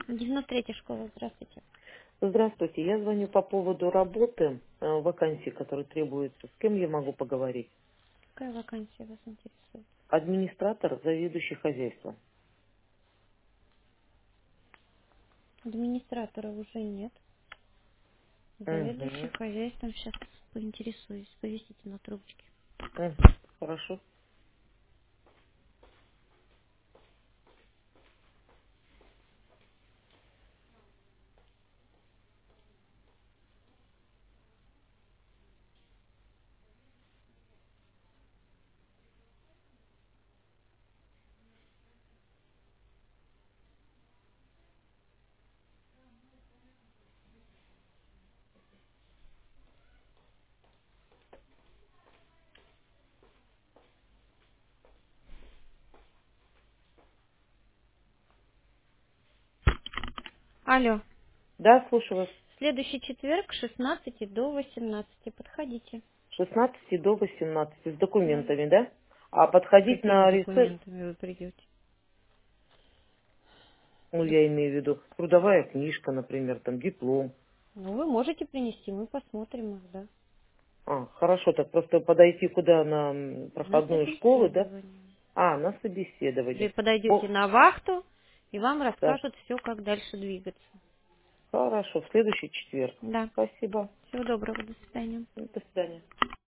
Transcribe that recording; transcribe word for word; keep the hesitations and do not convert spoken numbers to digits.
девяносто третья школа, здравствуйте. Здравствуйте, я звоню по поводу работы, э, вакансии, которые требуются. С кем я могу поговорить? Какая вакансия вас интересует? Администратор, заведующий хозяйством. Администратора уже нет. Заведующий Угу. хозяйством, сейчас поинтересуюсь. Повесите на трубочке. Угу. Хорошо. Алло. Да, слушаю вас. Следующий четверг с шестнадцати до восемнадцати. Подходите. С шестнадцати до восемнадцати с Да. документами, да? А С подходить какими на ресепшн, документами вы придете? ну, я имею в виду, трудовая книжка, например, там, диплом. Ну, вы можете принести, мы посмотрим их, да. А, хорошо, так просто подойти куда, на м, На проходную школы, да? собеседование. А, на Вы собеседование. подойдете О, на вахту, и вам так, расскажут все, как дальше двигаться. хорошо, в следующий четверг. Да. Спасибо. Всего доброго, до свидания. До свидания.